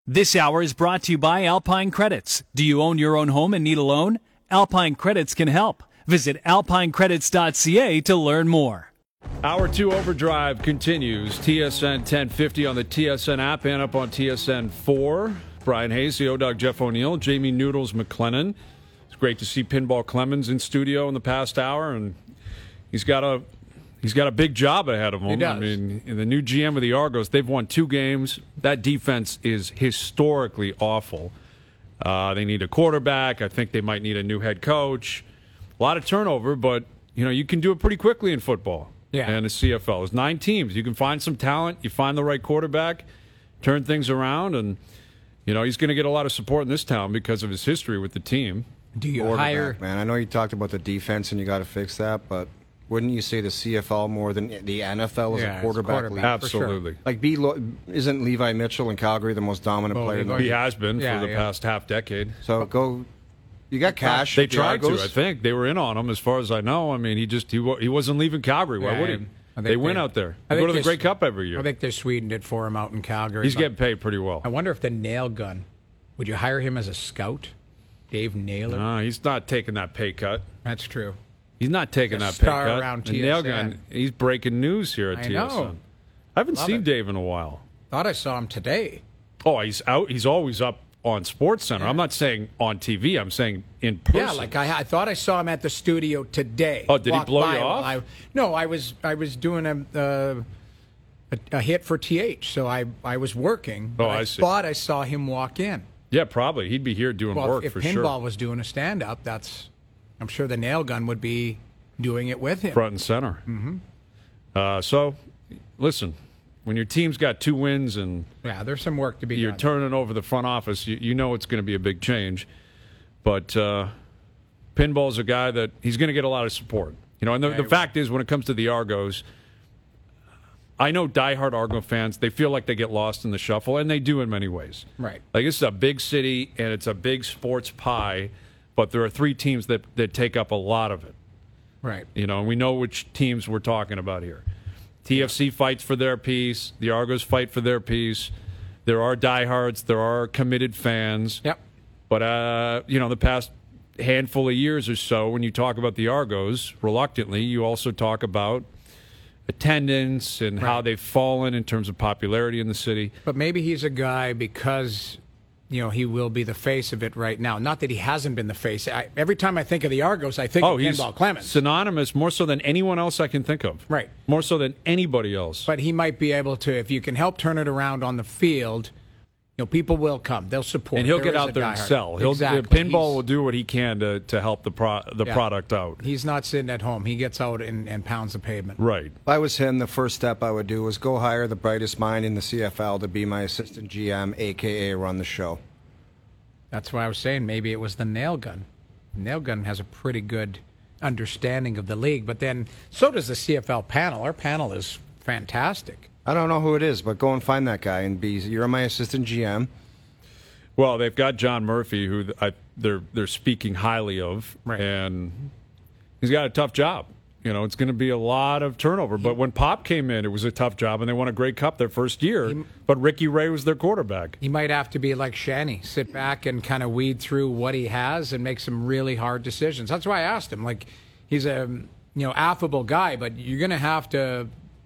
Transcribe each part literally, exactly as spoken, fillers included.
This hour is brought to you by Alpine Credits. Do you own your own home and need a loan? Alpine Credits can help. Visit alpine credits dot c a to learn more. Hour two Overdrive continues. T S N ten fifty on the T S N app and up on T S N four. Brian Hayes, the O-Dog, Jeff O'Neill, Jamie Noodles McLennan. It's great to see Pinball Clemens in studio in the past hour, and he's got a he's got a big job ahead of him. He does. I mean, the new G M of the Argos, they've won two games. That defense is historically awful. Uh, they need a quarterback. I think they might need a new head coach. A lot of turnover, but you know you can do it pretty quickly in football. Yeah. And the C F L. There's nine teams. You can find some talent. You find the right quarterback, turn things around, and you know he's going to get a lot of support in this town because of his history with the team. Do you hire? Man, I know you talked about the defense and you got to fix that, but wouldn't you say the C F L more than the N F L as Yeah, a quarterback, quarterback. league? Absolutely. Sure. Like, B, isn't Levi Mitchell in Calgary the most dominant Well, player in the Levi- He has been Yeah, for the yeah. past half decade. So go. You got cash. They with the tried to, Argos. I think. They were in on him, as far as I know. I mean, he just he, wa- he wasn't leaving Calgary. Why Yeah, would I- he? I think They win they- out there. I They go think to the they- Grey Cup every year. I think they sweetened it for him out in Calgary. He's but getting paid pretty well. I wonder if the nail gun. Would you hire him as a scout, Dave Naylor? No, he's not taking that pay cut. That's true. He's not taking The that pay star cut. around The T S N. nail gun, he's breaking news here at I T S N. know. I haven't Love seen it. Dave in a while. Thought I saw him today. Oh, he's out. He's always up on Sports Center. I'm not saying on T V. I'm saying in person. Yeah, like I, I thought I saw him at the studio today. Oh, did he Walked blow by you while off? I, no, I was I was doing a, uh, a a hit for T H, so I I was working. But Oh, I, I see. thought I saw him walk in. Yeah, probably. He'd be here doing Well, work if for Pinball sure. was doing a stand up, that's I'm sure the nail gun would be doing it with him. Front and center. Mm-hmm. Uh, so, listen, when your team's got two wins and Yeah, there's some work to be you're done. turning over the front office, you, you know it's going to be a big change. But uh, Pinball's a guy that he's going to get a lot of support. You know, and the, Yeah, the he fact is, when it comes to the Argos, I know diehard Argo fans, they feel like they get lost in the shuffle, and they do in many ways. Right. Like, this is a big city, and it's a big sports pie, but there are three teams that, that take up a lot of it. Right. You know, and we know which teams we're talking about here. T F C fights for their piece. The Argos fight for their piece. There are diehards. There are committed fans. Yep. But, uh, you know, the past handful of years or so, when you talk about the Argos, reluctantly, you also talk about attendance and how Right. they've fallen in terms of popularity in the city. But maybe he's a guy because, you know, he will be the face of it right now. Not that he hasn't been the face. I, every time I think of the Argos, I think Oh, of he's Pinball Clemens. synonymous more so than anyone else I can think of. Right. More so than anybody else. But he might be able to, if you can help turn it around on the field, you know, people will come. They'll support. And he'll There get is out a there and diehard. sell. He'll, exactly. Pinball He's- will do what he can to, to help the pro, the Yeah. product out. He's not sitting at home. He gets out and, and pounds the pavement. Right. If I was him, the first step I would do was go hire the brightest mind in the C F L to be my assistant G M, a k a run the show. That's why I was saying maybe it was the nail gun. Nail gun has a pretty good understanding of the league, but then so does the C F L panel. Our panel is fantastic. I don't know who it is, but go and find that guy and be. You're my assistant G M. Well, they've got John Murphy, who I, they're they're speaking highly of, Right. and he's got a tough job. You know, it's going to be a lot of turnover. But when Pop came in, it was a tough job, and they won a Grey Cup their first year. He- but Ricky Ray was their quarterback. He might have to be like Shanny, sit back and kind of weed through what he has and make some really hard decisions. That's why I asked him. Like, he's a you know affable guy, but you're going to have to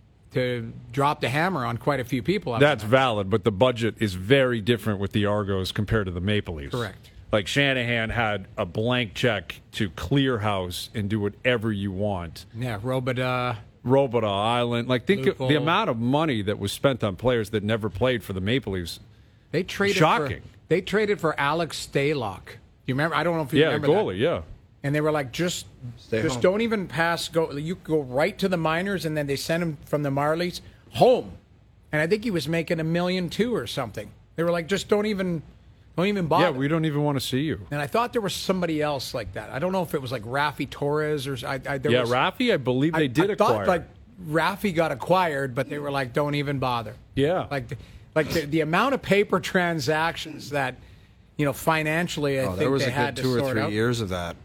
to drop the hammer on quite a few people. That's valid, but the budget is very different with the Argos compared to the Maple Leafs. Correct. Like Shanahan had a blank check to clear house and do whatever you want. Yeah, Robida. Robota Island. Like, think of the Loophole. amount of money that was spent on players that never played for the Maple Leafs. They traded Shocking. For, they traded for Alex Staylock. Do you remember? I don't know if you Yeah, remember goalie, that. yeah. And they were like, just, Stay just home. don't even pass. Go, you go right to the minors, and then they sent him from the Marlies home. And I think he was making a million two or something. They were like, just don't even, don't even bother. Yeah, we don't even want to see you. And I thought there was somebody else like that. I don't know if it was like Rafi Torres or I, I, there Yeah, was, Rafi, I believe they I, did I acquire. thought like Rafi got acquired, but they were like, don't even bother. Yeah. Like, the, like the, the amount of paper transactions that, you know, financially, I Oh, think there was they a had good to two or sort three out. years of that.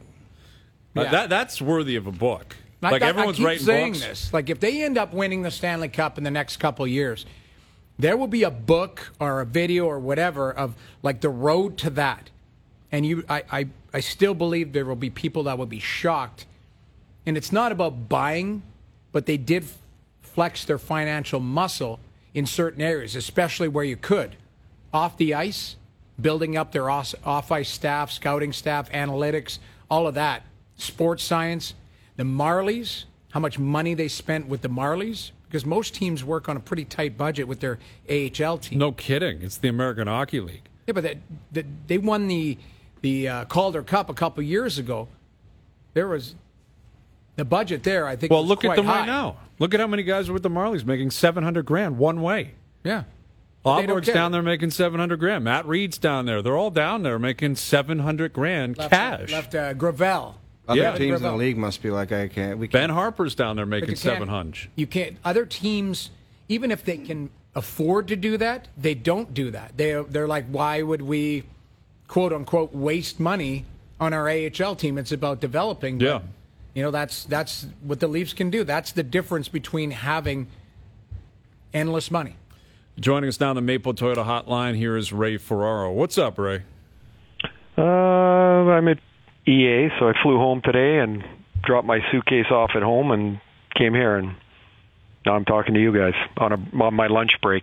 Uh, Yeah. that that's worthy of a book. I- Like I- everyone's I keep writing saying books. this. Like if they end up winning the Stanley Cup in the next couple of years, There will be a book or a video or whatever of like the road to that. And you, I, I, I still believe there will be people that will be shocked. And it's not about buying, but they did flex their financial muscle in certain areas, especially where you could. Off the ice, building up their off-ice staff, scouting staff, analytics, all of that. Sports science. The Marlies, how much money they spent with the Marlies. Because most teams work on a pretty tight budget with their A H L team. No kidding. It's the American Hockey League. Yeah, but they, they, they won the the uh, Calder Cup a couple years ago. There was the budget there, I think. Well, was look quite at them high. right now. Look at how many guys are with the Marlies making seven hundred grand one way. Yeah. They don't Alborg's care. down there making seven hundred grand. Matt Reed's down there. They're all down there making seven hundred grand Left, cash. Left uh, Gravel. Other Yeah. teams in the Gravel. league must be like, I can't. We Ben can't. Harper's down there But making you can't- seven hundred. You can't. Other teams, even if they can afford to do that, they don't do that. They they're like, why would we, quote unquote, waste money on our A H L team? It's about developing. But, Yeah. you know, that's that's what the Leafs can do. That's the difference between having endless money. Joining us now on the Maple Toyota Hotline, here is Ray Ferraro. What's up, Ray? Uh, I'm at E A, so I flew home today and dropped my suitcase off at home and came here, and now I'm talking to you guys on a on my lunch break.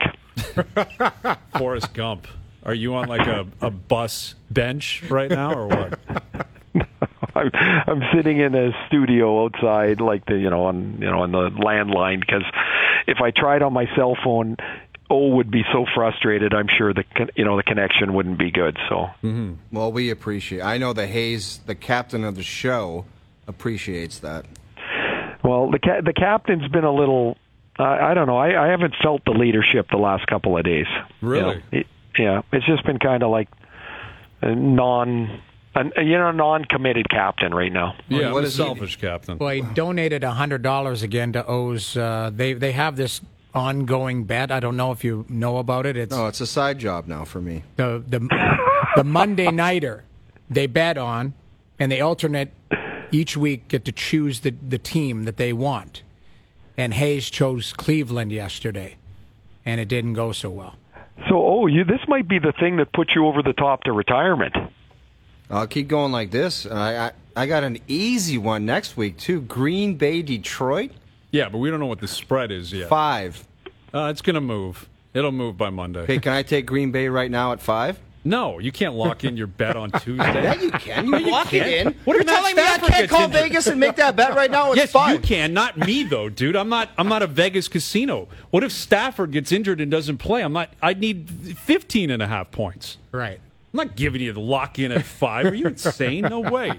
Forrest Gump. Are you on like a, a bus bench right now, or what? I'm, I'm sitting in a studio outside, like the you know on you know on the landline, because if I tried on my cell phone, O would be so frustrated. I'm sure the con- you know the connection wouldn't be good. So Mm-hmm. Well, we appreciate. I know the Hayes, the captain of the show, appreciates that. well, the ca- the captain's been a little. Uh, I don't know. I, I haven't felt the leadership the last couple of days. Really? You know, it, yeah, it's just been kind of like a non, an, you know, non-committed captain right now. Yeah, what I'm a is he- selfish captain. Well, he donated one hundred dollars again to O's. Uh, they, they have this ongoing bet. I don't know if you know about it. It's Oh, it's a side job now for me. the, the, the Monday Nighter they bet on, and they alternate each week, get to choose the, the team that they want. And Hayes chose Cleveland yesterday, and it didn't go so well. So, oh, you this might be the thing that puts you over the top to retirement. I'll keep going like this. I, I I got an easy one next week too. Green Bay, Detroit, Yeah, but we don't know what the spread is yet. five. Uh, it's going to move. It'll move by Monday. Okay, can I take Green Bay right now at five? No, you can't lock in your bet on Tuesday. Yeah, you can. You lock it in. What if You're Matt telling me I Stafford can't gets call injured? Vegas and make that bet right now? It's Yes, fine. you can. Not me, though, dude. I'm not. I'm not a Vegas casino. What if Stafford gets injured and doesn't play? I'm not. I need fifteen and a half points. Right. I'm not giving you the lock in at five. Are you insane? No way.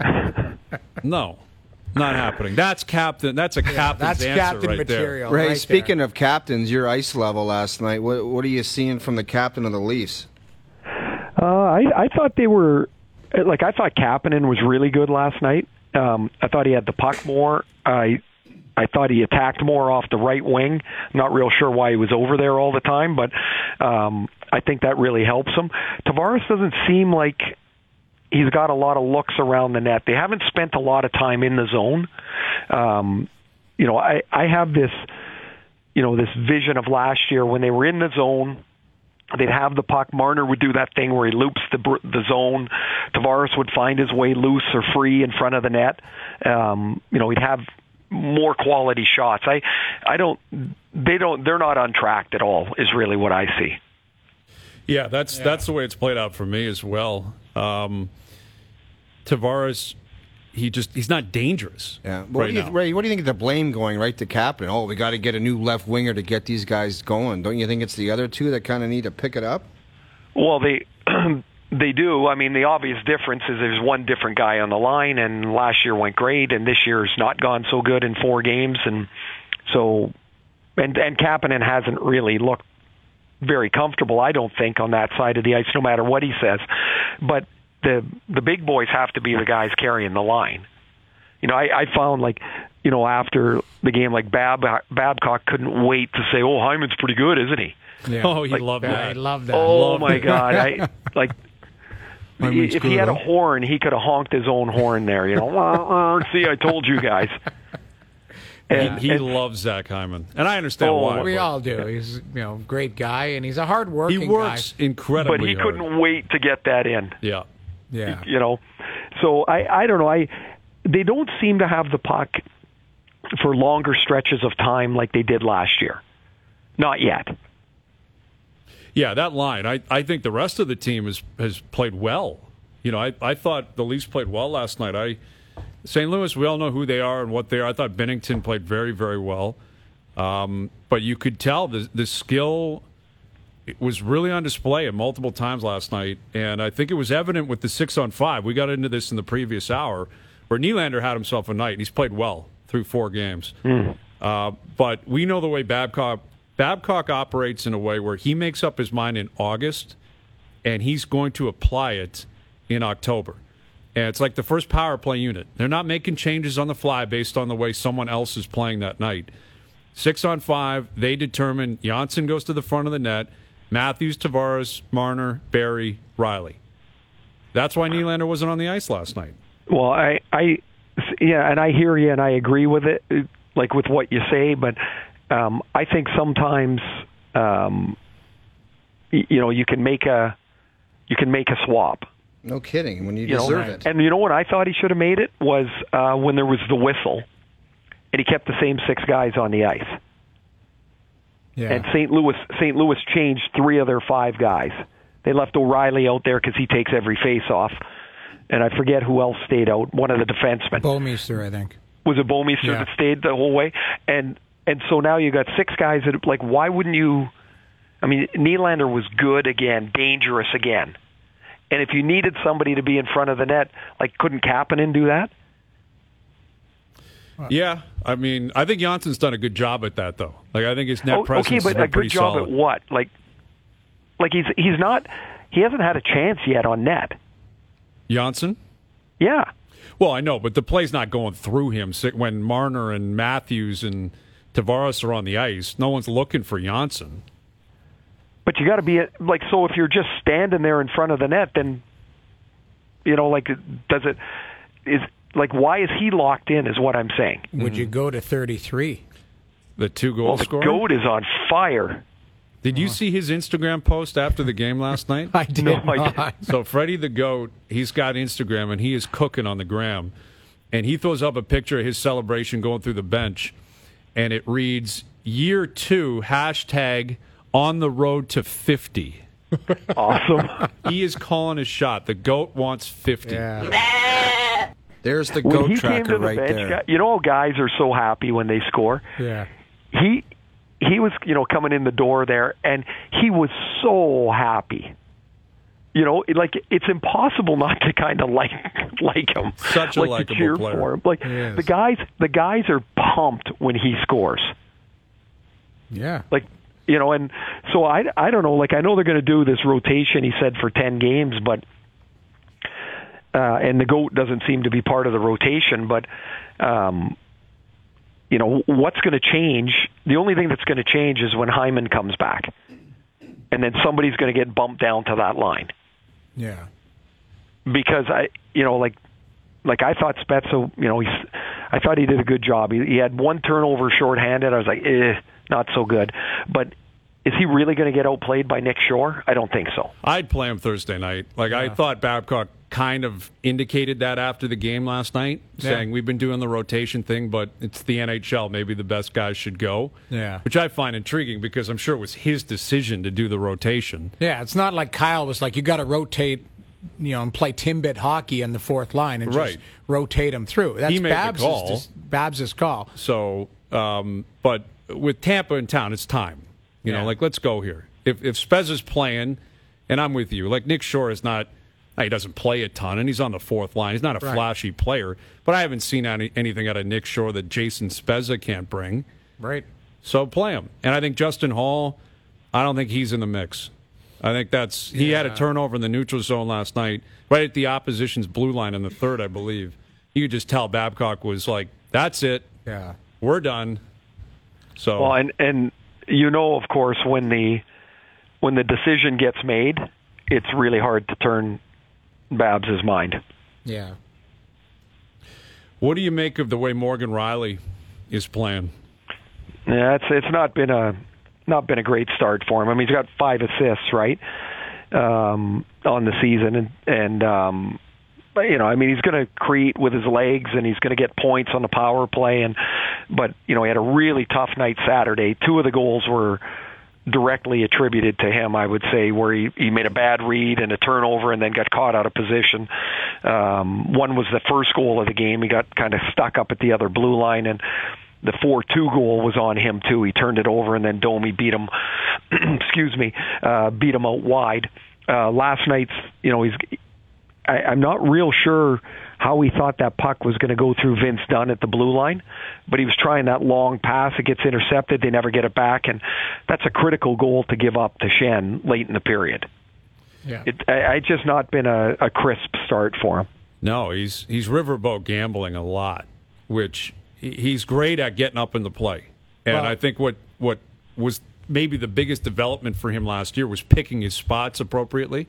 No, not happening. That's captain. That's a captain's That's answer captain right material. Ray, right speaking there. of captains, your ice level last night. What, what are you seeing from the captain of the Leafs? Uh, I, I thought they were like I thought Kapanen was really good last night. Um, I thought he had the puck more. I I thought he attacked more off the right wing. Not real sure why he was over there all the time, but um, I think that really helps him. Tavares doesn't seem like he's got a lot of looks around the net. They haven't spent a lot of time in the zone. Um, you know, I, I have this, you know, this vision of last year when they were in the zone. They'd have the puck. Marner would do that thing where he loops the the zone. Tavares would find his way loose or free in front of the net. Um, you know, he'd have more quality shots. I, I don't. They don't. They're not untracked at all. Is really what I see. Yeah, that's yeah. that's the way it's played out for me as well. Um, Tavares, he just he's not dangerous. Yeah, right what do you, now. Ray, what do you think of the blame going right to Kapanen? Oh, we got to get a new left winger to get these guys going. Don't you think it's the other two that kind of need to pick it up? Well, they they do. I mean, the obvious difference is there's one different guy on the line, and last year went great, and this year's not gone so good in four games, and so and and Kapanen hasn't really looked very comfortable, I don't think, on that side of the ice, no matter what he says. But the the big boys have to be the guys carrying the line. You know, I, I found, like, you know, after the game, like, Bab, Babcock couldn't wait to say, oh, Hyman's pretty good, isn't he? Yeah. Oh, he Like, loved Yeah, that. I love that. Oh, Love my it. God. I like... Hyman's If he good, had a huh? horn, he could have honked his own horn there. You know, see, I told you guys. And, he he and- loves Zach Hyman, and I understand Oh, why. We but all do. He's you know great guy, and he's a hard working He works guy. incredibly but he hard. couldn't wait to get that in. Yeah. Yeah. You know, so I I don't know. I they don't seem to have the puck for longer stretches of time like they did last year. Not yet. Yeah, that line. I, I think the rest of the team has, has played well. You know, I, I thought the Leafs played well last night. I Saint Louis, we all know who they are and what they are. I thought Binnington played very, very well. Um, but you could tell the, the skill it was really on display at multiple times last night. And I think it was evident with the six on five. We got into this in the previous hour where Nylander had himself a night, and he's played well through four games. Mm. Uh, but we know the way Babcock Babcock operates in a way where he makes up his mind in August, and he's going to apply it in October. And it's like the first power play unit. They're not making changes on the fly based on the way someone else is playing that night. Six on five, they determine Janssen goes to the front of the net, Matthews, Tavares, Marner, Barry, Riley. That's why Nylander wasn't on the ice last night. Well, I, I, yeah, and I hear you, and I agree with it, like with what you say. But um, I think sometimes, um, y- you know, you can make a, you can make a swap. No kidding. When you, You know, deserve it. and you know what I thought he should have made it was uh, when there was the whistle, and he kept the same six guys on the ice. Yeah. And Saint Louis, Saint Louis changed three of their five guys. They left O'Reilly out there because he takes every face-off. And I forget who else stayed out. One of the defensemen. Bouwmeester, I think. Was it Bouwmeester Yeah. that stayed the whole way? And and so now you got six guys that, like, why wouldn't you... I mean, Nylander was good again, dangerous again. And if you needed somebody to be in front of the net, like, couldn't Kapanen do that? Yeah, I mean, I think Janssen's done a good job at that, though. Like, I think his net Oh, presence okay, has but been a good pretty job solid. at what? Like, like he's he's not... He hasn't had a chance yet on net. Janssen? Yeah. Well, I know, but the play's not going through him. So when Marner and Matthews and Tavares are on the ice, no one's looking for Janssen. But you got to be at, like, so if you're just standing there in front of the net, then, you know, like, does it, is, like, why is he locked in is what I'm saying. Would you go to thirty-three? The two-goal Well, the scorer? GOAT is on fire. Did you see his Instagram post after the game last night? I did No, I not. So Freddie the GOAT, he's got Instagram, and he is cooking on the gram. And he throws up a picture of his celebration going through the bench, and it reads, year two, hashtag on the road to fifty. Awesome. He is calling his shot. The GOAT wants fifty. Yeah. There's the when goat he came tracker to the right bench, there. guy- you know, guys are so happy when they score. Yeah. He he was, you know, coming in the door there, and he was so happy. You know, it- like it's impossible not to kind of like like him, Such a like to likable cheer player. for him. Like He is. the guys, the guys are pumped when he scores. Yeah. Like, you know, and so I, I don't know. Like, I know they're going to do this rotation. He said for ten games, but uh, and the GOAT doesn't seem to be part of the rotation. But um, you know, what's going to change? The only thing that's going to change is when Hyman comes back, and then somebody's going to get bumped down to that line. Yeah. Because I, you know, like, like I thought Spezza, you know, he's, I thought he did a good job. He, he had one turnover shorthanded. I was like, eh, not so good. But is he really going to get outplayed by Nick Shore? I don't think so. I'd play him Thursday night. Like, I thought Babcock kind of indicated that after the game last night, saying Yeah. we've been doing the rotation thing, but it's the N H L. Maybe the best guys should go. Yeah. Which I find intriguing because I'm sure it was his decision to do the rotation. Yeah, it's not like Kyle was like, you got to rotate, you know, and play Timbit hockey on the fourth line and Right. just rotate them through. That's He made the Babs' call. Babs' call. So, um, but with Tampa in town, it's time. You Yeah. know, like, let's go here. If if Spezza's playing, and I'm with you, like Nick Shore is not, he doesn't play a ton, and he's on the fourth line. He's not a Right. flashy player, but I haven't seen any, anything out of Nick Shore that Jason Spezza can't bring. Right. So play him. And I think Justin Hall, I don't think he's in the mix. I think that's, he had a Yeah. turnover in the neutral zone last night, right at the opposition's blue line in the third, I believe. You could just tell Babcock was like, that's it. Yeah. We're done. So, Well, and and you know, of course, when the when the decision gets made, it's really hard to turn Babs' mind. Yeah. what do you make of the way Morgan Riley is playing. Yeah, it's it's not been a not been a great start for him. I mean, he's got five assists, right, um, on the season, and and um, but, you know, I mean, he's going to create with his legs, and he's going to get points on the power play, and but you know, he had a really tough night Saturday. Two of the goals were directly attributed to him, I would say, where he, he made a bad read and a turnover and then got caught out of position. Um, one was the first goal of the game. He got kind of stuck up at the other blue line, and the four two goal was on him, too. He turned it over, and then Domi beat him, excuse me, uh, beat him out wide. Uh, last night's, you know, he's, I, I'm not real sure how he thought that puck was going to go through Vince Dunn at the blue line, but he was trying that long pass. It gets intercepted. They never get it back, and that's a critical goal to give up to Schenn late in the period. Yeah. It, I, I just not been a, a crisp start for him. No, he's he's riverboat gambling a lot, which he's great at getting up in the play. And Well, I think what, what was maybe the biggest development for him last year was picking his spots appropriately,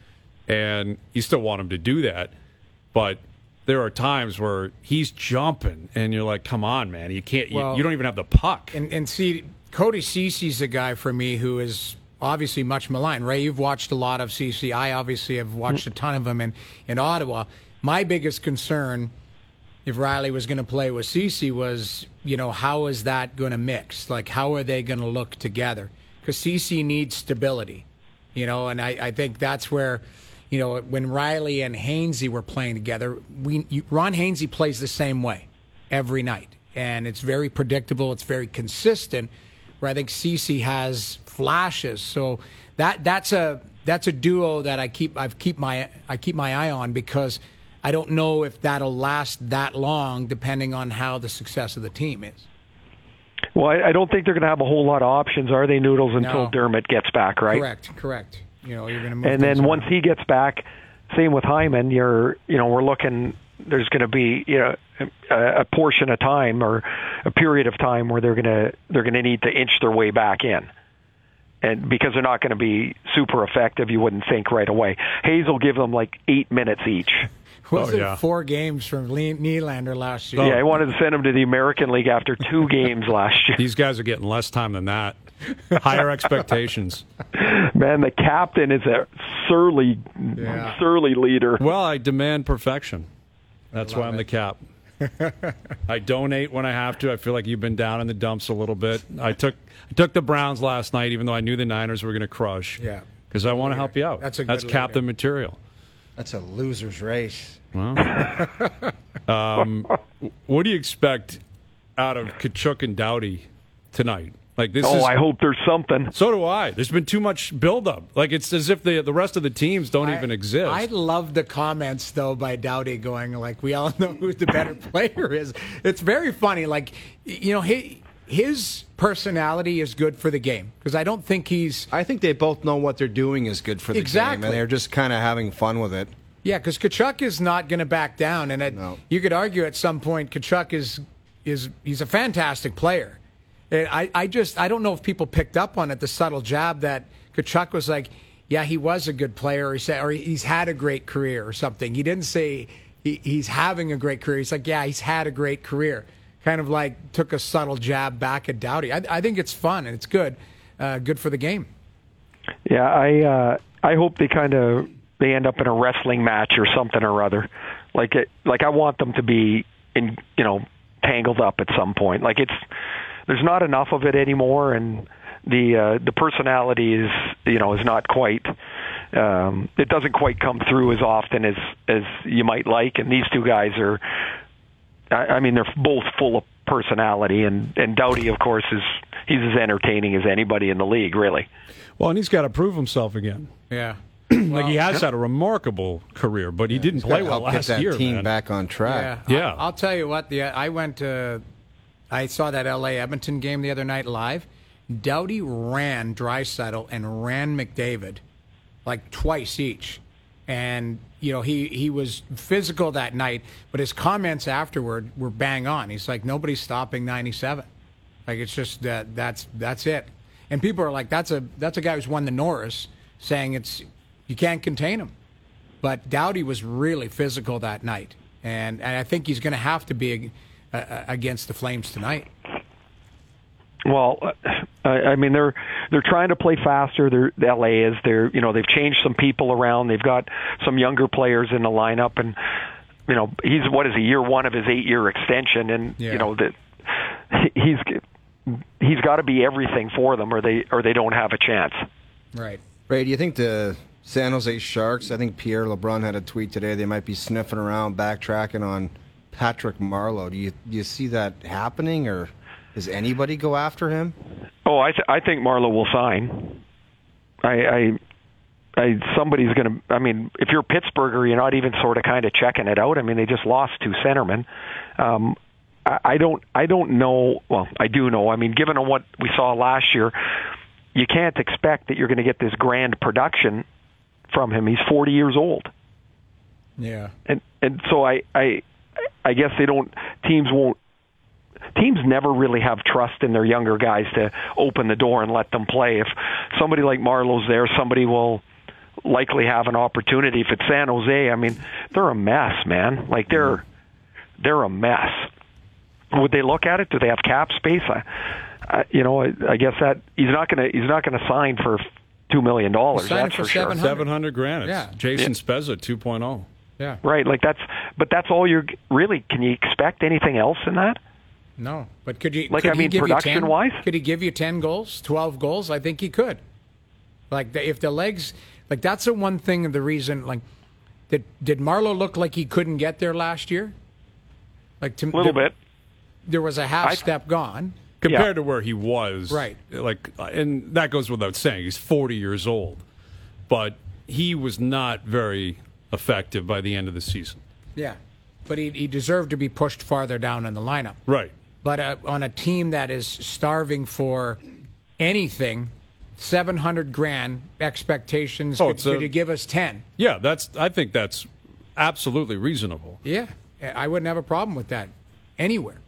and you still want him to do that, but there are times where he's jumping, and you're like, "Come on, man! You can't. You, Well, you don't even have the puck." And, and see, Cody Cece's a guy for me who is obviously much maligned. Ray, you've watched a lot of Cece. I obviously have watched a ton of him in, in Ottawa. My biggest concern, if Riley was going to play with Cece, was, you know, how is that going to mix? Like, how are they going to look together? Because Cece needs stability, you know, and I, I think that's where, you know, when Riley and Hainsey were playing together, we you, Ron Hainsey plays the same way every night, and it's very predictable. It's very consistent. Where I think Cece has flashes, so that that's a that's a duo that I keep I've keep my I keep my eye on, because I don't know if that'll last that long, depending on how the success of the team is. Well, I, I don't think they're going to have a whole lot of options, are they, Noodles, until No. Dermott gets back, right? Correct, correct. You know, you're going to move. And then things once around. he gets back, same with Hyman. You're, you know, we're looking. There's going to be, you know, a, a portion of time or a period of time where they're going to they're going to need to inch their way back in, and because they're not going to be super effective, you wouldn't think right away. Hayes will give them like eight minutes each. was Oh, it yeah. four games from Le- Nylander last year? Yeah, I wanted to send him to the American League after two games last year. These guys are getting less time than that. Higher expectations. Man, the captain is a surly, Yeah. surly leader. Well, I demand perfection. That's why Love I'm it. the cap. I donate when I have to. I feel like you've been down in the dumps a little bit. I took I took the Browns last night, even though I knew the Niners were going to crush. Yeah. Because I want to help you out. That's a good That's leader. captain material. That's a loser's race. Well, um, what do you expect out of Kachuk and Doughty tonight? Like this Oh, is. I hope there's something. So do I. There's been too much buildup. Like it's as if the the rest of the teams don't I- even exist. I love the comments though by Doughty going like, "We all know who the better player is." It's very funny. Like, you know, he, his personality is good for the game, because I don't think he's I think they both know what they're doing is good for the Exactly. game, and they're just kind of having fun with it. yeah. Because Kachuk is not going to back down, and it, No. you could argue at some point Kachuk is is he's a fantastic player. And I, I just I don't know if people picked up on it, the subtle jab that Kachuk was like, yeah, he was a good player, or he said, or he's had a great career or something. He didn't say he, he's having a great career. He's like, yeah, he's had a great career. Kind of like took a subtle jab back at Doughty. I, I think it's fun and it's good, uh, good for the game. Yeah, I uh, I hope they kind of they end up in a wrestling match or something or other. Like it, like I want them to be in, you know, tangled up at some point. Like it's there's not enough of it anymore, and the uh, the personality is, you know, is not quite. Um, it doesn't quite come through as often as as you might like. And these two guys are. I, I mean, they're both full of personality, and and Doughty, of course, is he's as entertaining as anybody in the league, really. well, and he's got to prove himself again. Yeah. Like he has had a remarkable career, but he didn't He's play gotta well help last get that year. team man. back on track. Yeah. Yeah. I'll, I'll tell you what. The I went to, I saw that L A Edmonton game the other night live. Doughty ran Draisaitl and ran McDavid, like twice each, and you know he he was physical that night. But his comments afterward were bang on. He's like, nobody's stopping ninety-seven. Like it's just that that's that's it. And people are like, that's a that's a guy who's won the Norris, saying it's you can't contain him. But Doughty was really physical that night, and, and I think he's going to have to be uh, against the Flames tonight. Well, I, I mean they're they're trying to play faster. They're L A is. They're you know they've changed some people around. They've got some younger players in the lineup, and you know he's what is a year one of his eight year extension, and Yeah. you know that he's he's got to be everything for them, or they or they don't have a chance. Right. Ray, do you think the San Jose Sharks, I think Pierre LeBrun had a tweet today, they might be sniffing around, backtracking on Patrick Marleau. Do you do you see that happening, or does anybody go after him? Oh, I th- I think Marleau will sign. I, I, I somebody's going to. I mean, if you're Pittsburgher, you're not even sort of kind of checking it out. I mean, they just lost two centermen. Um, I, I don't. I don't know. Well, I do know. I mean, given on what we saw last year, you can't expect that you're going to get this grand production from him. He's forty years old. Yeah. And and so I I I guess they don't. Teams won't. Teams never really have trust in their younger guys to open the door and let them play. If somebody like Marlowe's there, somebody will likely have an opportunity. If it's San Jose, I mean, they're a mess, man. Like they're they're a mess. Would they look at it? Do they have cap space? I, I you know, I, I guess that he's not gonna he's not gonna sign for two million dollars. Sign That's for for sure. seven hundred. seven hundred grand. It's Yeah. Jason Yeah. Spezza two point oh. Yeah. Right, like that's, but that's all you're really. Can you expect anything else in that? No, but could you? Like, could I he mean, give you ten? production-wise? Could he give you ten goals, twelve goals? I think he could. Like, the, if the legs, like that's the one thing. The reason, like, did did Marleau look like he couldn't get there last year? Like, to A little there, bit. There was a half I- step gone. Compared Yeah. to where he was. Right. Like, and that goes without saying. He's forty years old. But he was not very effective by the end of the season. Yeah, but he he deserved to be pushed farther down in the lineup. Right. But uh, on a team that is starving for anything, seven hundred grand expectations. Oh, could, it's a- could you give us ten? Yeah, that's. I think that's absolutely reasonable. Yeah, I wouldn't have a problem with that anywhere.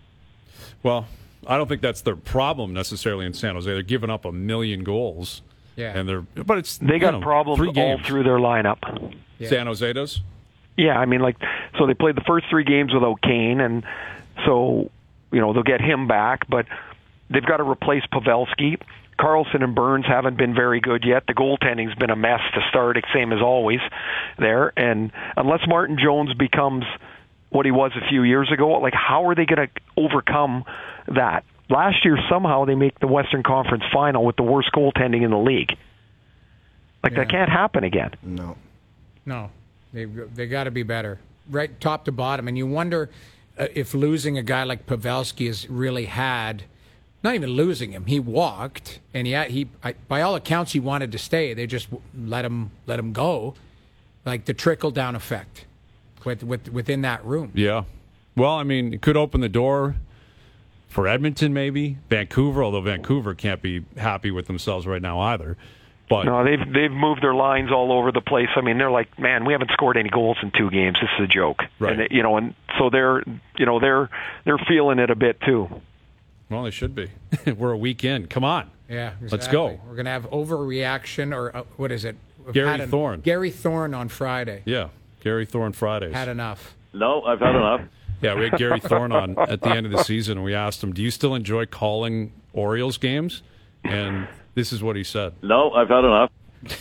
Well, I don't think that's their problem necessarily in San Jose. They're giving up a million goals. Yeah. And they're, but it's They got you know, problems three all games. through their lineup. Yeah. San Jose does. Yeah, I mean, like, so they played the first three games without Kane, and so, you know, they'll get him back, but they've got to replace Pavelski. Carlson and Burns haven't been very good yet. The goaltending's been a mess to start, same as always there. And unless Martin Jones becomes what he was a few years ago, like, how are they going to overcome that? Last year, somehow, they make the Western Conference final with the worst goaltending in the league. Like, Yeah. that can't happen again. No. No, they they got to be better, right, top to bottom. And you wonder uh, if losing a guy like Pavelski has really had, not even losing him, he walked, and he had, he I, by all accounts he wanted to stay. They just let him let him go, like the trickle down effect, with, with within that room. Yeah. Well, I mean, it could open the door for Edmonton, maybe Vancouver. Although Vancouver can't be happy with themselves right now either. But No, they've they've moved their lines all over the place. I mean, they're like, man, we haven't scored any goals in two games. This is a joke, Right. and you know, and so they're you know they're they're feeling it a bit too. well, they should be. We're a week in. Come on. Yeah, exactly. Let's go. We're gonna have overreaction, or uh, what is it? We've Gary had en- Thorne. Gary Thorne on Friday. Yeah. Gary Thorne Fridays. Had enough. No, I've had enough. Yeah, we had Gary Thorne on at the end of the season, and we asked him, do you still enjoy calling Orioles games? And this is what he said. No, I've had enough.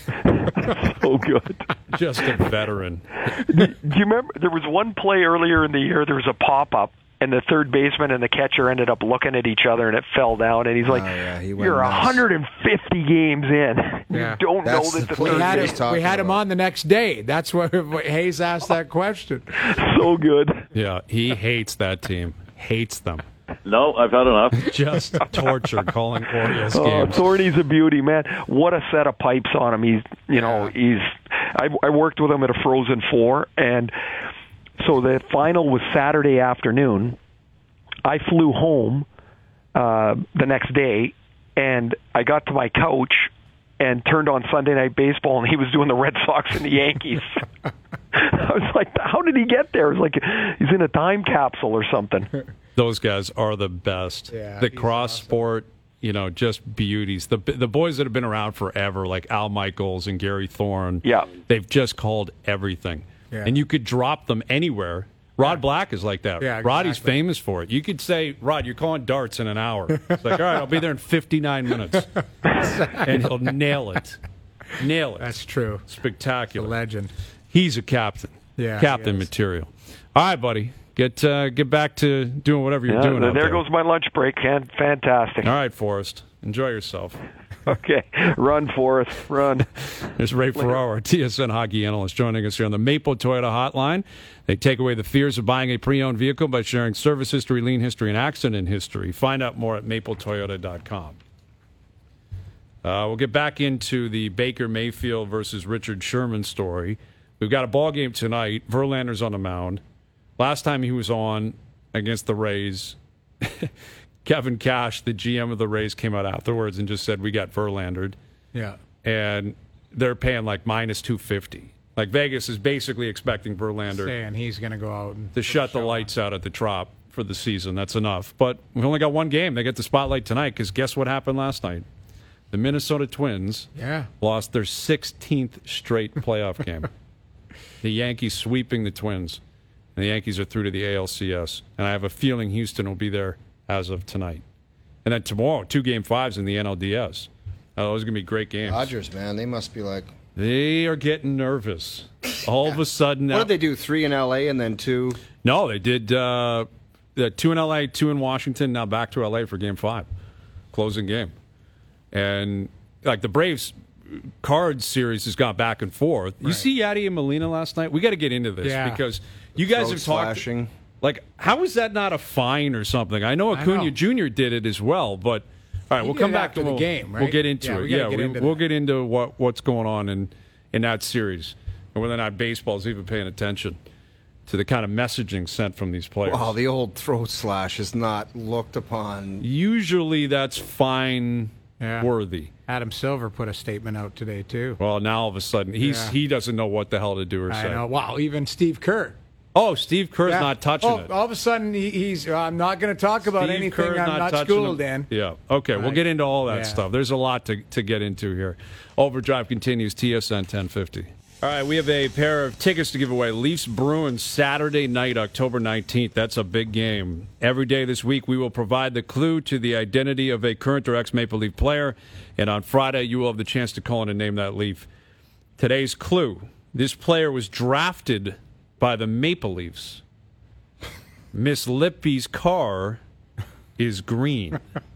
So good. Just a veteran. Do you remember there was one play earlier in the year? There was a pop up, and the third baseman and the catcher ended up looking at each other, and it fell down. And he's like, Oh, yeah, he went "You're nuts. one hundred fifty games in. Yeah. You don't That's know that the the play We third had, He's him, talking we had him about. on the next day. That's what Hayes asked that question. so good." Yeah, he hates that team. Hates them. No, I've had enough. Just torture calling Orioles Oh, games. Thorny's a beauty, man. What a set of pipes on him. He's, you know, he's. I, I worked with him at a Frozen Four, and so the final was Saturday afternoon. I flew home uh, the next day, and I got to my couch and turned on Sunday Night Baseball, and he was doing the Red Sox and the Yankees. I was like, how did he get there? It was like he's in a time capsule or something. Those guys are the best. Yeah, the he's cross awesome. sport, you know, just beauties. The the boys that have been around forever, like Al Michaels and Gary Thorne, Yeah. they've just called everything. Yeah. And you could drop them anywhere Rod Black is like that. Yeah, Roddy's exactly. famous for it. You could say, Rod, you're calling darts in an hour. It's like, all right, I'll be there in fifty-nine minutes. And he'll nail it. Nail it. That's true. Spectacular. A legend. He's a captain. Yeah, he Captain is. material. All right, buddy. Get uh, get back to doing whatever you're Yeah, doing out there there. goes my lunch break. Fan- Fantastic. All right, Forrest. Enjoy yourself. Okay, run, Forrest, run. There's Ray Ferraro, our T S N hockey analyst, joining us here on the Maple Toyota Hotline. They take away the fears of buying a pre-owned vehicle by sharing service history, lien history, and accident history. Find out more at maple toyota dot com. Uh, we'll get back into the Baker Mayfield versus Richard Sherman story. We've got a ball game tonight. Verlander's on the mound. Last time he was on against the Rays, Kevin Cash, the G M of the Rays, came out afterwards and just said, we got Verlandered. Yeah. And they're paying like minus two fifty. Like Vegas is basically expecting Verlander Saying he's going to go out and to shut the lights out at the Trop for the season. That's enough. But we've only got one game. They get the spotlight tonight because guess what happened last night? The Minnesota Twins Yeah. lost their sixteenth straight playoff game. The Yankees sweeping the Twins. And the Yankees are through to the A L C S. And I have a feeling Houston will be there as of tonight. And then tomorrow, two game fives in the N L D S. Oh, those are going to be great games. Dodgers, man, they must be like. They are getting nervous. All of a sudden. What did they do? Three in L A and then two. No, they did uh, the two in L A, two in Washington, now back to L A for game five. Closing game. And like the Braves Cards series has gone back and forth. You Right. see Yadi and Molina last night? We got to get into this Yeah. because you guys Throat have talked. slashing. Like, how is that not a fine or something? I know I Acuna know. Junior did it as well, but all right, He we'll did come it back after to the we'll, game, We'll right? get into Yeah, it. we gotta yeah, get we, into we'll that. get into what what's going on in in that series and whether or not baseball's even paying attention to the kind of messaging sent from these players. Wow, the old throat slash is not looked upon. Usually that's fine Yeah. worthy. Adam Silver put a statement out today, too. Well, now all of a sudden he's Yeah. he doesn't know what the hell to do or I say. know. Wow, even Steve Kerr. Oh, Steve Kerr's Yeah. not touching oh, it. All of a sudden, he, he's, uh, I'm not going to talk about Steve anything Kerr's I'm not, touching schooled him. in. Yeah. Okay, we'll Right. get into all that Yeah. stuff. There's a lot to, to get into here. Overdrive continues, T S N ten fifty. All right, we have a pair of tickets to give away. Leafs Bruins Saturday night, October nineteenth. That's a big game. Every day this week, we will provide the clue to the identity of a current or ex-Maple Leaf player. And on Friday, you will have the chance to call in and name that Leaf. Today's clue, this player was drafted by the Maple Leafs. Miss Lippy's car is green.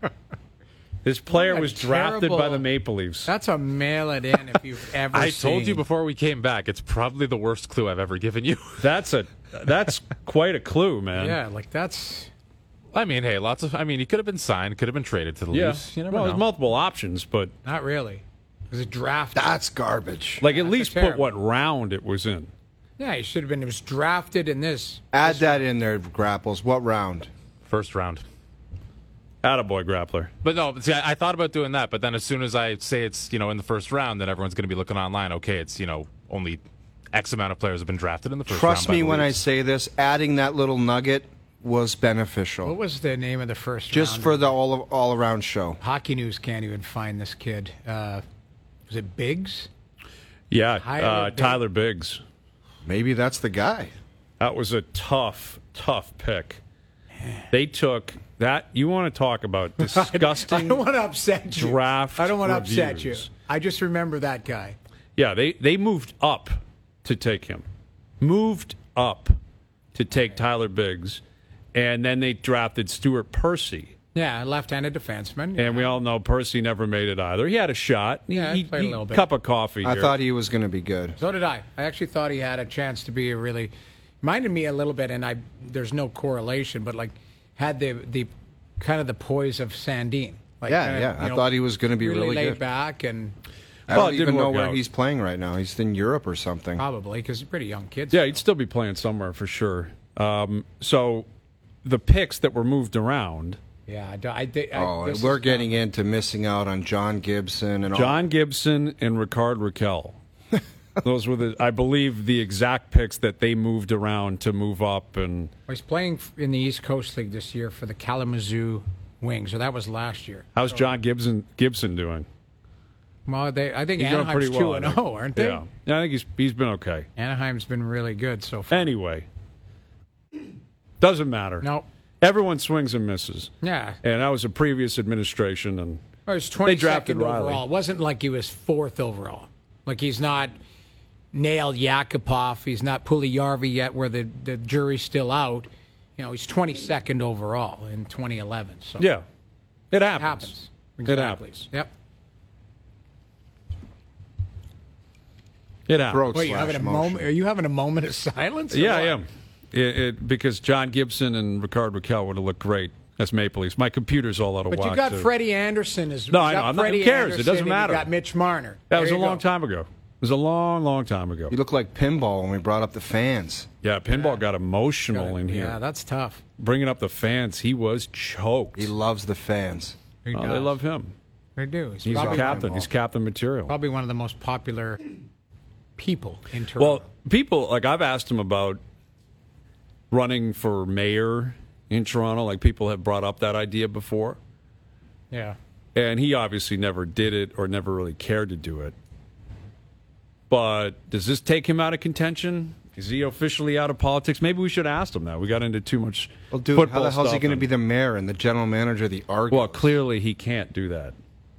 This player What a was drafted by terrible- the Maple Leafs. That's a mail it in if you've ever I seen. told you before we came back, it's probably the worst clue I've ever given you. That's a that's quite a clue, man. Yeah, like that's. I mean, hey, lots of. I mean, he could have been signed, could have been traded to the Yeah. Leafs. You never Well, know. there's multiple options, but Not really. It was a draft. That's garbage. like at That's least put terrible. what round it was in. Yeah, it should have been. It was drafted in this. Add that in there, Grapples. What round? First round. Attaboy, Grappler. But no, see, I, I thought about doing that, but then as soon as I say it's, you know, in the first round, then everyone's going to be looking online. Okay, it's, you know, only X amount of players have been drafted in the first round. Trust by me the when I Leafs. say this, adding that little nugget was beneficial. What was the name of the first Just round? for the all all around show. Hockey News can't even find this kid. Uh, was it Biggs? Yeah, Tyler uh, Biggs. Tyler Biggs. Maybe that's the guy. That was a tough, tough pick. They took that. You want to talk about disgusting? I don't want to upset you. draft I don't want to upset you. reviews. I just remember that guy. Yeah, they, they moved up to take him. Moved up to take Tyler Biggs. And then they drafted Stuart Percy. Yeah, left-handed defenseman. And we all know Percy never made it either. He had a shot. He, Yeah, he he, played a he- little bit. Cup of coffee I here. thought he was going to be good. So did I. I actually thought he had a chance to be a really reminded me a little bit, and I there's no correlation, but like had the the kind of the poise of Sandin. Like Yeah, kinda, yeah. you I know, thought he was going to be really, really laid good. back and I Well, don't it even didn't know work where out. he's playing right now. He's in Europe or something. probably because he's a pretty young kid. Yeah, he'd still be playing somewhere for sure. Um, so the picks that were moved around, Yeah, I, do- I, did- I, Oh, this we're is getting not- into missing out on John Gibson and all. John Gibson and Ricard Raquel. Those were the, I believe, the exact picks that they moved around to move up. And He's playing in the East Coast League this year for the Kalamazoo Wings, so that was last year. how's John Gibson Gibson doing? Well, they, I think He's doing Anaheim's pretty two well. and I think. zero, aren't they? Yeah, yeah. I think he's he's been okay. Anaheim's been really good so far. Anyway, Doesn't matter. No. Everyone swings and misses. Yeah. And that was a previous administration, and Well, he was they drafted twenty-second Riley. overall. It wasn't like he was fourth overall. Like he's not nailed Yakupov. He's not Puljujarvi yet, where the, the jury's still out. You know, he's twenty-second overall in twenty eleven. So Yeah, it it happens. happens. It Exactly. happens. Yep. It happens. Throat Wait, you slash having a motion. moment? Are you having a moment of silence? or Yeah, what? I am. It, it, because John Gibson and Ricard Raquel would have looked great as Maple Leafs. My computer's all out of But whack. you got too. Freddie Anderson as No, you I know. got I'm not- who Freddie cares? It Anderson doesn't and matter. You got Mitch Marner. That There was a you long go. time ago. It was a long, long time ago. You look like Pinball when we brought up the fans. Yeah, Pinball got emotional in here. Yeah, that's tough. Bringing up the fans, he was choked. He loves the fans. He Oh, they does. love him. They do. He's, He's a probably, captain. Pinball. He's captain material. probably one of the most popular people in Toronto. Well, people, like I've asked him about running for mayor in Toronto. Like people have brought up that idea before. yeah. And he obviously never did it or never really cared to do it. But does this take him out of contention? Is he officially out of politics? Maybe we should ask him that. We got into too much Well, dude, football how the hell's he stuff going to and- be the mayor and the general manager of the Argos? Well, clearly he can't do that.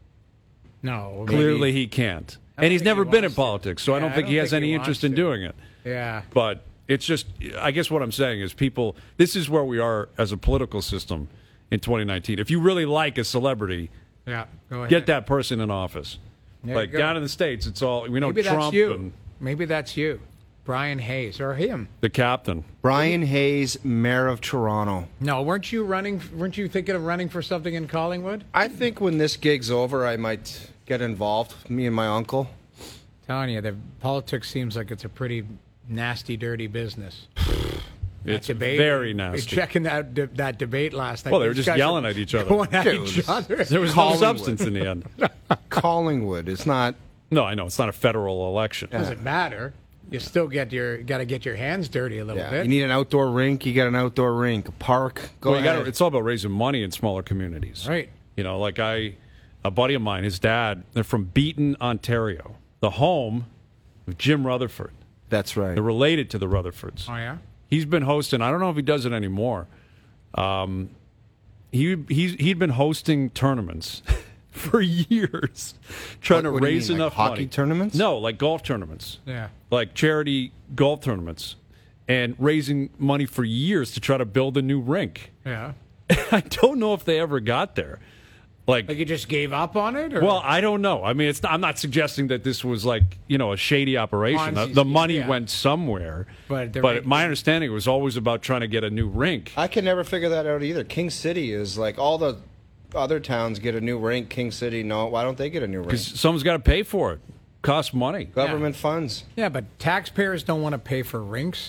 No. Clearly he can't. I don't And he's think never he been in wants to. politics, so I Yeah, don't I think don't he has think any he interest wants in to. doing it. Yeah. But it's just, I guess what I'm saying is people, this is where we are as a political system in twenty nineteen. If you really like a celebrity, Yeah. Go ahead. get that person in office. There Like you go. down in the States, it's all, we know Maybe Trump that's you. and Maybe that's you. Brian Hayes or him. the captain. Brian Hayes, mayor of Toronto. No, weren't you running? Weren't you thinking of running for something in Collingwood? I think when this gig's over, I might get involved. Me and my uncle. Telling you, the politics seems like it's a pretty nasty, dirty business. It's debate. very We're nasty. Checking that de- that debate last night. Well, they were These just guys yelling were at each other. Going at Dude, each other. There was no Collingwood. substance in the end. Collingwood. It's not. No, I know. It's not a federal election. Doesn't matter. You still get your got to get your hands dirty a little Yeah, bit. you need an outdoor rink. You get an outdoor rink, a park. Go Well, you ahead. gotta, it's all about raising money in smaller communities. Right. You know, like I, a buddy of mine, his dad, they're from Beaton, Ontario, the home of Jim Rutherford. That's right. They're related to the Rutherfords. Oh yeah. He's been hosting. I don't know if he does it anymore. Um, he he's he'd been hosting tournaments for years, trying What- to what do you raise mean, like enough hockey money. tournaments? No, like golf tournaments. Yeah. Like charity golf tournaments, and raising money for years to try to build a new rink. Yeah. I don't know if they ever got there. Like, Like you just gave up on it, or well, I don't know. I mean, it's not, I'm not suggesting that this was like you know a shady operation. The, Ponzi the scheme, money yeah. went somewhere, But the but rink- my understanding was always about trying to get a new rink. I can never figure that out either. King City is like all the other towns get a new rink. King City, no. Why don't they get a new rink? Because someone's got to pay for it. Costs money. Government funds. yeah, but taxpayers don't want to pay for rinks.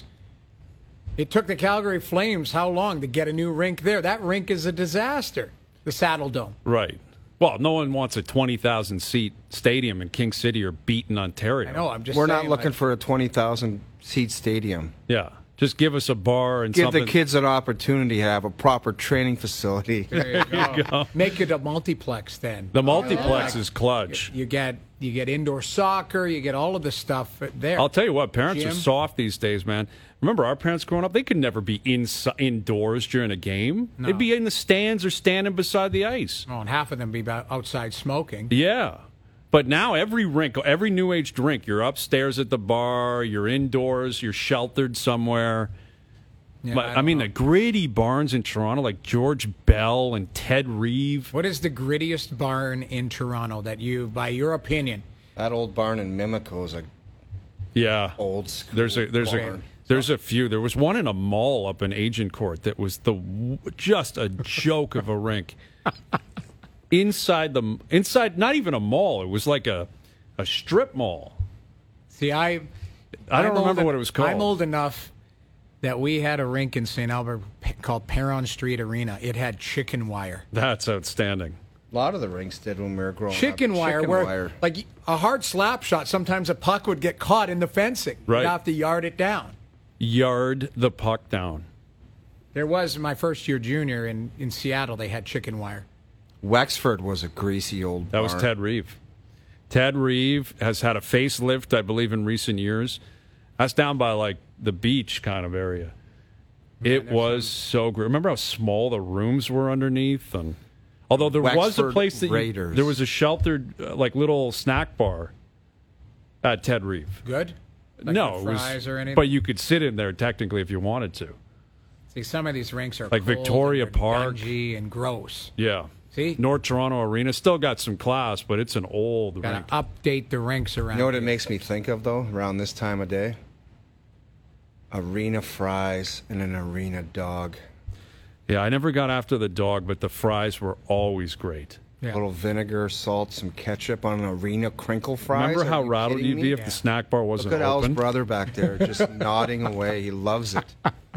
It took the Calgary Flames how long to get a new rink there? That rink is a disaster. The Saddle Dome. Right. Well, no one wants a twenty thousand seat stadium in King City or Beaton, Ontario. I know. I'm just. We're not saying, looking like, for a twenty thousand seat stadium. Yeah. Just give us a bar and Give something. the kids an opportunity to have a proper training facility. There you go. Make it a multiplex then. The multiplex is clutch. You get you get indoor soccer. You get all of the stuff there. I'll tell you what, parents Gym. are soft these days, man. Remember our parents growing up? They could never be in, indoors during a game. No. They'd be in the stands or standing beside the ice. Oh, and half of them be about outside smoking. Yeah. But now every rink, every new age drink, you're upstairs at the bar, you're indoors, you're sheltered somewhere. Yeah, But, I, don't mean, know. the gritty barns in Toronto, like George Bell and Ted Reeve. What is the grittiest barn in Toronto that you, by your opinion, That old barn in Mimico is a Yeah. old school There's a there's barn. a there's a few. There was one in a mall up in Agent Court that was the w- just a joke of a rink. Inside the inside, not even a mall. It was like a a strip mall. see, I I don't I'm old remember en- what it was called. I'm old enough that we had a rink in Saint Albert p- called Perron Street Arena. It had chicken wire. That's outstanding. A lot of the rinks did when we were growing Chicken up. wire, Chicken where wire. like a hard slap shot, sometimes a puck would get caught in the fencing. Right. You'd have to yard it down. Yard the puck down. There was my first year junior in, in Seattle, they had chicken wire. Wexford was a greasy old That was barn. Ted Reeve. Ted Reeve has had a facelift, I believe, in recent years. That's down by like the beach kind of area. It was so great. Remember how small the rooms were underneath? And although there was a Wexford place that you, Raiders. there was a sheltered, uh, like little snack bar at Ted Reeve. Good? Like no, with it was, fries or anything? but you could sit in there technically if you wanted to. See, some of these rinks are Like cold Victoria and they're Park. dingy and gross. Yeah. See? North Toronto Arena still got some class, but it's an old Got rink. to update the rinks around You know what it here. makes me think of, though, around this time of day? Arena fries and an arena dog. Yeah, I never got after the dog, but the fries were always great. Yeah. A little vinegar, salt, some ketchup on an arena crinkle fries. Remember Are how you rattled kidding you'd me? be if Yeah. the snack bar wasn't Look at Al's open? brother back there just nodding away. He loves it.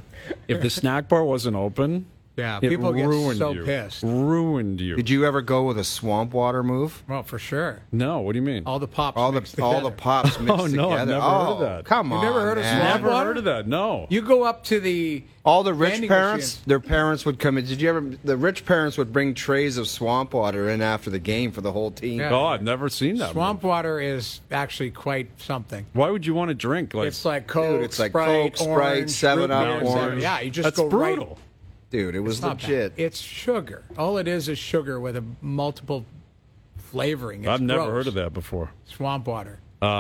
If the snack bar wasn't open, Yeah, it people get ruined so you. pissed. Ruined you. Did you ever go with a swamp water move? Well, for sure. No, what do you mean? All the pops All the mixed all the together. pops mixed Oh, no, I've together. never oh, heard of that. Come You've on, never heard of man. swamp Never water? heard of that. No. You go up to the All the rich vending parents, machine. their parents would come in. Did you ever? The rich parents would bring trays of swamp water in after the game for the whole team. Yeah. Oh, I've never seen that. Swamp move. water is actually quite something. Why would you want to drink? Like, It's like Coke, Dude, it's like Sprite, Coke, Sprite, orange, seven root up, beer, seven- orange. Yeah, you just that's go brutal. right. Dude, it was It's not legit. bad. It's sugar. All it is is sugar with a multiple flavoring. It's I've never gross. heard of that before. Swamp water.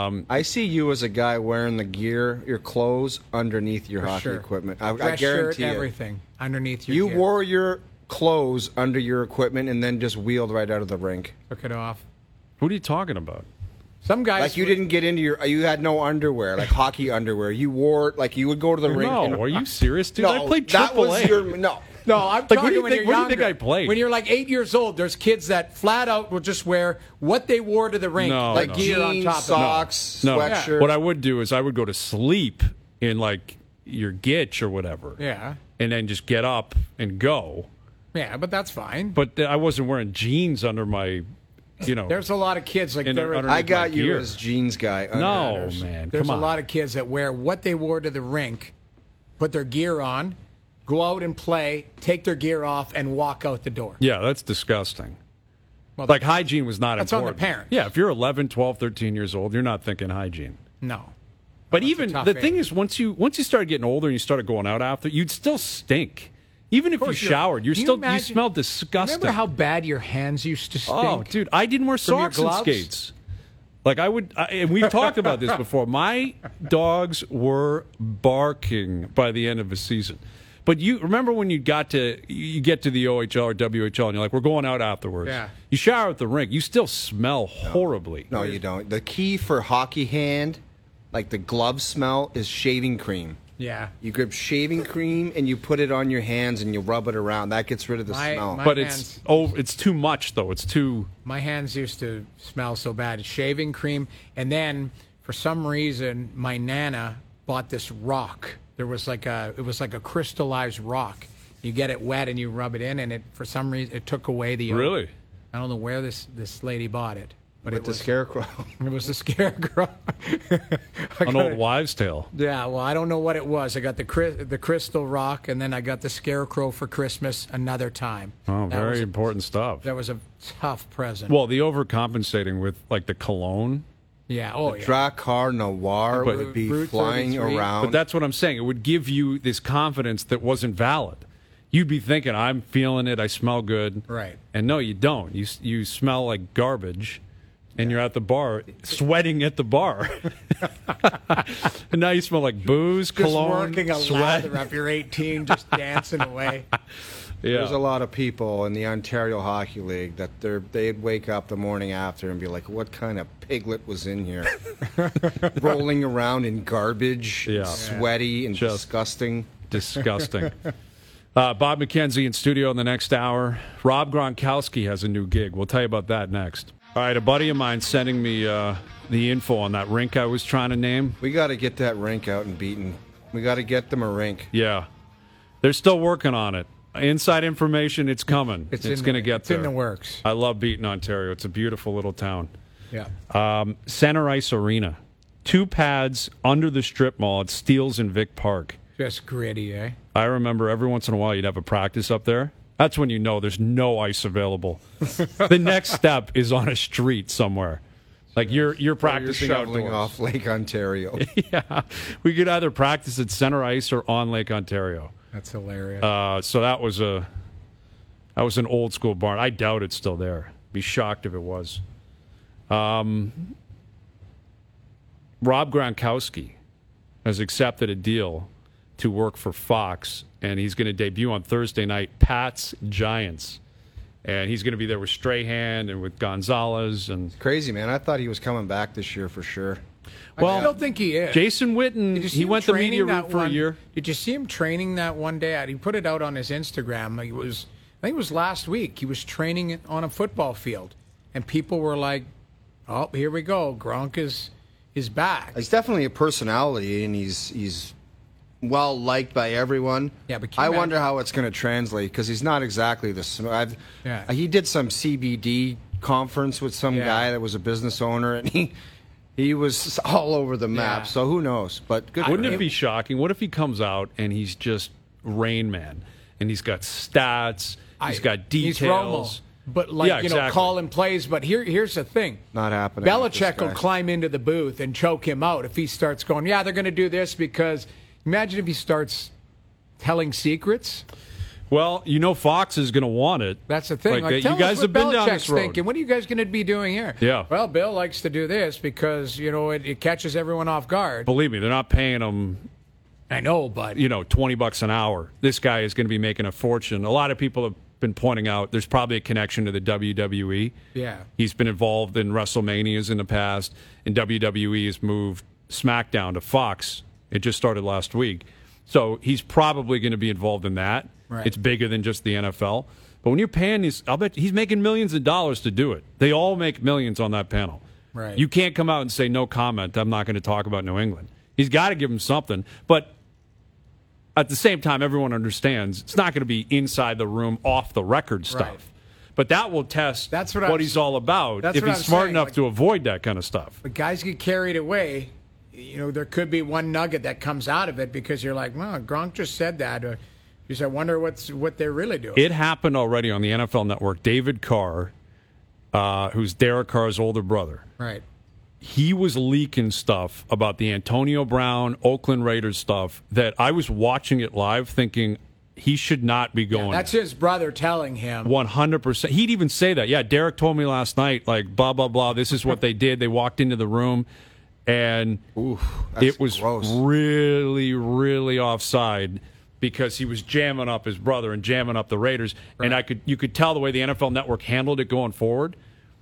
I see you as a guy wearing the gear, your clothes underneath your For hockey sure. equipment. I, I Dress shirt, guarantee you. everything underneath your You gear. wore your clothes under your equipment and then just wheeled right out of the rink. Took it off. What are you talking about? Some guys Like you didn't get into your, you had no underwear, like hockey underwear. You wore, like you would go to the rink. No, and, are you serious, dude? no, I played that triple was A. your no. No, I'm Like, what do talking you when think- you're what do you think younger. I played? When you're like eight years old, there's kids that flat out will just wear what they wore to the rink, No, like no. gear on Jeans, top of it. socks, No, sweatshirt. what I would do is I would go to sleep in like your gitch or whatever, Yeah, and then just get up and go. yeah, but that's fine. But th- I wasn't wearing jeans under my, you know. There's a lot of kids like In there a- are- underneath I got my you gear. as jeans guy. no, Underwears. man, There's come on. a lot of kids that wear what they wore to the rink, put their gear on, go out and play, take their gear off, and walk out the door. Yeah, that's disgusting. Well, Like hygiene was not That's on the important. parents. Yeah, if you're eleven, twelve, thirteen years old, you're not thinking hygiene. no. But That's a even tough the thing age. is, once you once you started getting older and you started going out after, you'd still stink. Even if you course, you're- showered, you're can you still you imagine- smell disgusting. Remember how bad your hands used to stink? Oh, dude, I didn't wear From your socks and gloves? skates. Like I would, I, and we've talked about this before. My dogs were barking by the end of the season. But you remember when you got to you get to the O H L or W H L and you're like, we're going out afterwards. Yeah. You shower at the rink, you still smell horribly. No, you don't. The key for hockey hand, like the glove smell, is shaving cream. Yeah. You grab shaving cream and you put it on your hands and you rub it around. That gets rid of the My- smell. my- But hands- it's oh, it's too much though. It's too. My hands used to smell so bad. Shaving cream. And then, for some reason, my Nana bought this rock. There was like a, it was like a crystallized rock. You get it wet and you rub it in, and it, for some reason, it took away the. Really? I don't know where this, this lady bought it, but With it the was, scarecrow. it was the scarecrow. I An got old it- wives' tale. Yeah, well, I don't know what it was. I got the cri- the crystal rock, and then I got the scarecrow for Christmas another time. Oh, That very was a- important stuff. That was a tough present. Well, the overcompensating with like the cologne. yeah, oh yeah. Drakkar Noir But- would be Brute flying thirty-three. around. But that's what I'm saying. It would give you this confidence that wasn't valid. You'd be thinking, "I'm feeling it. I smell good." Right. And no, you don't. You s- you smell like garbage, and you're at the bar sweating at the bar. And now you smell like booze, Just cologne, working a sweat. lather up. You're eighteen, just dancing away. Yeah. There's a lot of people in the Ontario Hockey League that they're, they'd wake up the morning after and be like, what kind of piglet was in here? Rolling around in garbage, Yeah. sweaty and Just- disgusting. Disgusting. Uh, Bob McKenzie in studio in the next hour. Rob Gronkowski has a new gig. We'll tell you about that next. All right, a buddy of mine sending me uh, the info on that rink I was trying to name. We got to get that rink out and beaten. We got to get them a rink. Yeah, they're still working on it. Inside information, it's coming. It's, in going to the- get it's there. in the works. I love Beaton, Ontario. It's a beautiful little town. Yeah. Um, Center Ice Arena, two pads under the strip mall at Steeles and Vic Park. Just gritty, eh? I remember every once in a while you'd have a practice up there. That's when you know there's no ice available. The next step is on a street somewhere. Like you're you're You're practicing shoveling outdoors. off Lake Ontario. Yeah, we could either practice at Center Ice or on Lake Ontario. That's hilarious. Uh, so that was a that was an old school barn. I doubt it's still there. Be shocked if it was. Um, Rob Gronkowski has accepted a deal to work for Fox, and he's going to debut on Thursday night, Pats Giants. And he's going to be there with Strahan and with Gonzalez. And Crazy, man. I thought he was coming back this year for sure. well, I don't think he is. Jason Witten, Did you see he him went the training media that route for one- a year. Did you see him training that one day? He put it out on his Instagram. Like, it was, I think it was last week. He was training on a football field, and people were like, "Oh, here we go. Gronk is is back." He's definitely a personality, and he's he's well liked by everyone. Yeah, but can you I wonder imagine- how it's going to translate because he's not exactly the. sm- I've, Yeah. He did some C B D conference with some Yeah. guy that was a business owner, and he he was all over the map. Yeah. So who knows? But good. Wouldn't for it him. be shocking? What if he comes out and he's just Rain Man, and he's got stats, he's I- got He's details. Romo, but like Yeah, you know, exactly. calling plays. But here, here's the thing: Not happening with this Belichick will guy. climb into the booth and choke him out if he starts going, "Yeah, they're going to do this," because imagine if he starts telling secrets. Well, you know Fox is going to want it. That's the thing. Like, Like, uh, tell you guys us have what been down Belichick's this road. thinking. What are you guys going to be doing here? Yeah. Well, Bill likes to do this because you know it, it catches everyone off guard. Believe me, they're not paying him, I know, but you know, twenty bucks an hour. This guy is going to be making a fortune. A lot of people have been pointing out there's probably a connection to the W W E. Yeah. He's been involved in WrestleManias in the past, and W W E has moved SmackDown to Fox. It just started last week. So he's probably going to be involved in that. Right. It's bigger than just the N F L. But when you're paying these, I'll bet he's making millions of dollars to do it. They all make millions on that panel. Right. You can't come out and say, no comment, I'm not going to talk about New England. He's got to give him something. But at the same time, everyone understands it's not going to be inside the room, off the record stuff. Right. But that will test That's what what, I'm- he's all about that's if what he's I'm smart saying, enough like- to avoid that kind of stuff. But guys get carried away. You know, there could be one nugget that comes out of it because you're like, well, Gronk just said that. Or you say, I wonder what's what they're really doing. It happened already on the N F L Network. David Carr, uh, who's Derek Carr's older brother, right. he was leaking stuff about the Antonio Brown, Oakland Raiders stuff that I was watching it live thinking he should not be going. That's his brother telling him. one hundred percent. He'd even say that. Yeah, Derek told me last night, like, blah, blah, blah. This is what they did. They walked into the room, and That's it was gross. really, really offside because he was jamming up his brother and jamming up the Raiders. And I could, you could tell the way the N F L Network handled it going forward.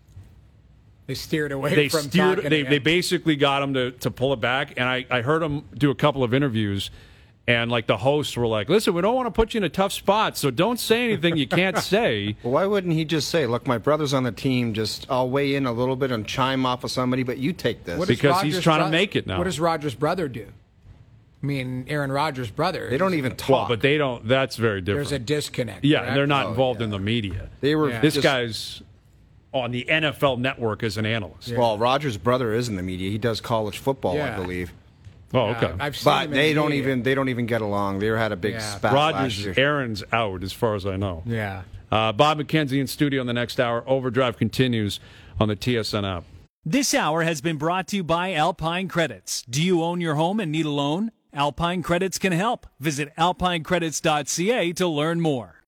They steered away They from steered. talking They, to they him. basically got him to, to pull it back. And I, I heard him do a couple of interviews. And like the hosts were like, "Listen, we don't want to put you in a tough spot, so don't say anything you can't say." Well, why wouldn't he just say, "Look, my brother's on the team. Just I'll weigh in a little bit and chime off of somebody, but you take this." What does Because he's Rodgers' trying to bro- make it now. What does Rogers' brother do? I mean, Aaron Rodgers' brother. They don't even talk. Well, but they don't. That's very different. There's a disconnect. Yeah, correct? and they're not Oh, involved yeah. in the media. They were. Yeah. This just- guy's on the N F L Network as an analyst. Well, Rogers' brother is in the media. He does college football, I Yeah. believe. Oh, Yeah, okay. I've seen But him in they the don't media. even they don't even get along. They had a big Yeah. spat last Rogers, year. Aaron's out, as far as I know. Yeah. Uh, Bob McKenzie in studio in the next hour. Overdrive continues on the T S N app. This hour has been brought to you by Alpine Credits. Do you own your home and need a loan? Alpine Credits can help. Visit alpine credits dot c a to learn more.